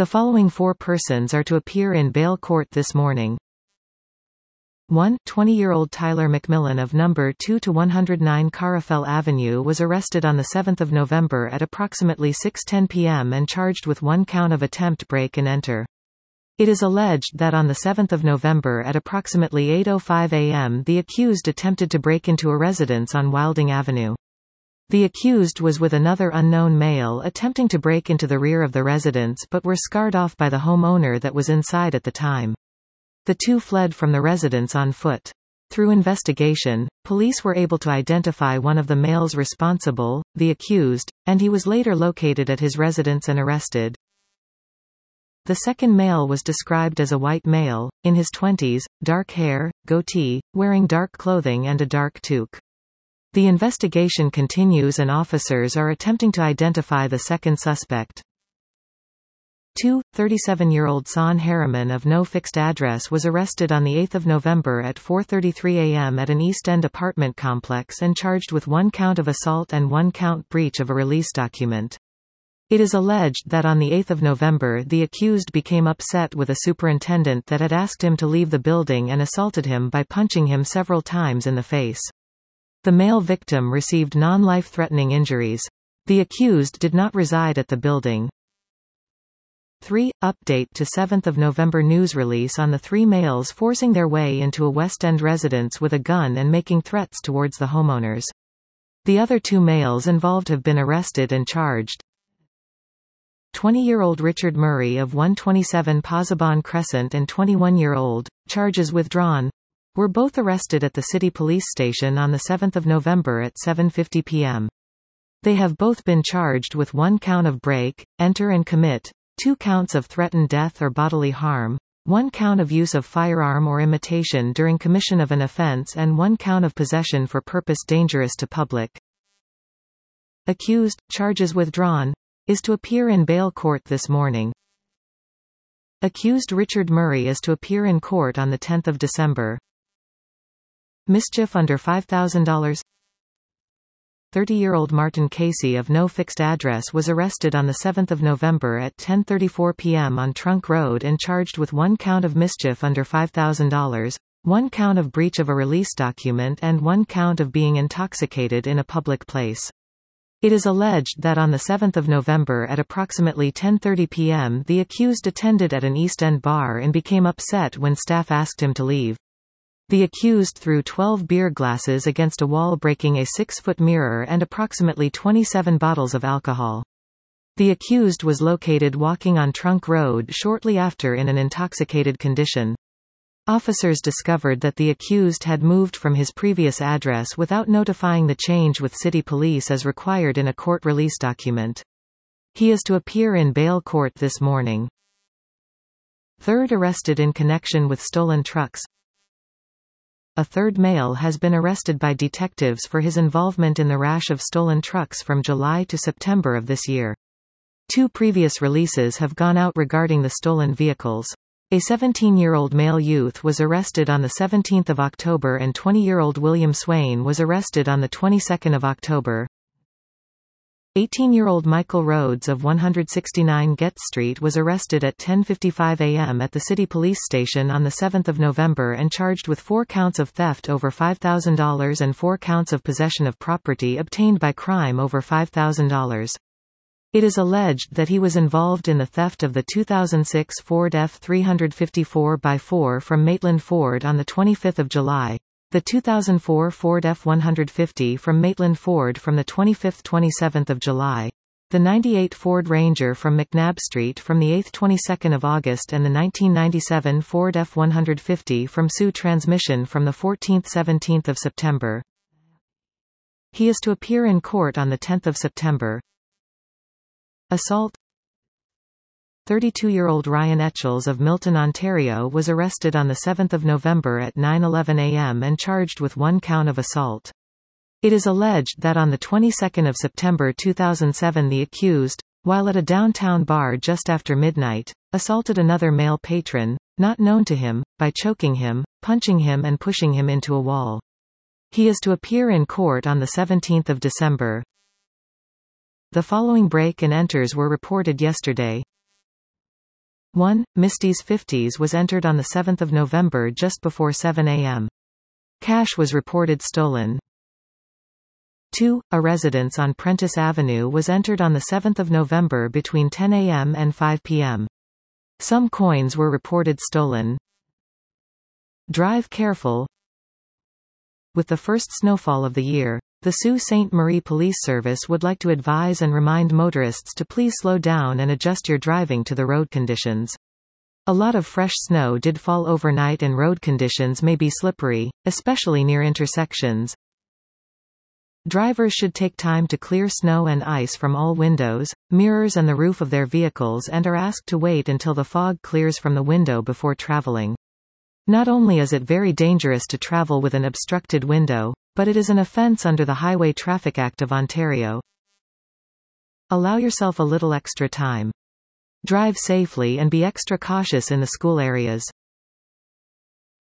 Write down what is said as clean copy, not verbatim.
The following 4 persons are to appear in bail court this morning. 1. 20-year-old Tyler McMillan of No. 2-109 Carafel Avenue was arrested on 7 November at approximately 6:10 p.m. and charged with 1 count of attempt break and enter. It is alleged that on 7 November at approximately 8:05 a.m. the accused attempted to break into a residence on Wilding Avenue. The accused was with another unknown male attempting to break into the rear of the residence but were scared off by the homeowner that was inside at the time. The two fled from the residence on foot. Through investigation, police were able to identify one of the males responsible, the accused, and he was later located at his residence and arrested. The second male was described as a white male, in his 20s, dark hair, goatee, wearing dark clothing and a dark toque. The investigation continues and officers are attempting to identify the second suspect. 2. 37-year-old Son Harriman of no fixed address was arrested on 8 November at 4:33 a.m. at an East End apartment complex and charged with 1 count of assault and 1 count breach of a release document. It is alleged that on 8 November the accused became upset with a superintendent that had asked him to leave the building and assaulted him by punching him several times in the face. The male victim received non-life-threatening injuries. The accused did not reside at the building. 3. Update to 7 November news release on the 3 males forcing their way into a West End residence with a gun and making threats towards the homeowners. The other 2 males involved have been arrested and charged. 20-year-old Richard Murray of 127 Posabon Crescent and 21-year-old, charges withdrawn, were both arrested at the city police station on 7 November at 7:50 p.m. They have both been charged with 1 count of break, enter and commit, 2 counts of threatened death or bodily harm, 1 count of use of firearm or imitation during commission of an offense and 1 count of possession for purpose dangerous to public. Accused, charges withdrawn, is to appear in bail court this morning. Accused Richard Murray is to appear in court on 10 December. Mischief under $5,000. 30-year-old Martin Casey of no fixed address was arrested on 7 November at 10:34 p.m. on Trunk Road and charged with 1 count of mischief under $5,000, 1 count of breach of a release document and 1 count of being intoxicated in a public place. It is alleged that on 7 November at approximately 10:30 p.m. the accused attended at an East End bar and became upset when staff asked him to leave. The accused threw 12 beer glasses against a wall, breaking a 6-foot mirror and approximately 27 bottles of alcohol. The accused was located walking on Trunk Road shortly after in an intoxicated condition. Officers discovered that the accused had moved from his previous address without notifying the change with city police as required in a court release document. He is to appear in bail court this morning. 3rd arrested in connection with stolen trucks. A 3rd male has been arrested by detectives for his involvement in the rash of stolen trucks from July to September of this year. 2 previous releases have gone out regarding the stolen vehicles. A 17-year-old male youth was arrested on 17 October and 20-year-old William Swain was arrested on 22 October. 18-year-old Michael Rhodes of 169 Getz Street was arrested at 10:55 a.m. at the city police station on 7 November and charged with 4 counts of theft over $5,000 and 4 counts of possession of property obtained by crime over $5,000. It is alleged that he was involved in the theft of the 2006 Ford F354x4 from Maitland Ford on 25 July. The 2004 Ford F150 from Maitland Ford from 25–27 July, the 98 Ford Ranger from McNabb Street from 8–22 August and the 1997 Ford F150 from Sioux Transmission from 14–17 September. He is to appear in court on 10 September. Assault. 32-year-old Ryan Etchells of Milton, Ontario was arrested on 7 November at 9:11 a.m. and charged with 1 count of assault. It is alleged that on the 22nd of September 2007 the accused, while at a downtown bar just after midnight, assaulted another male patron, not known to him, by choking him, punching him and pushing him into a wall. He is to appear in court on the 17th of December. The following break and enters were reported yesterday. 1. Misty's 50s was entered on 7 November just before 7 a.m. Cash was reported stolen. 2. A residence on Prentice Avenue was entered on 7 November between 10 a.m. and 5 p.m. Some coins were reported stolen. Drive careful. With the first snowfall of the year, the Sault Ste. Marie Police Service would like to advise and remind motorists to please slow down and adjust your driving to the road conditions. A lot of fresh snow did fall overnight and road conditions may be slippery, especially near intersections. Drivers should take time to clear snow and ice from all windows, mirrors and the roof of their vehicles and are asked to wait until the fog clears from the window before traveling. Not only is it very dangerous to travel with an obstructed window, but it is an offence under the Highway Traffic Act of Ontario. Allow yourself a little extra time. Drive safely and be extra cautious in the school areas.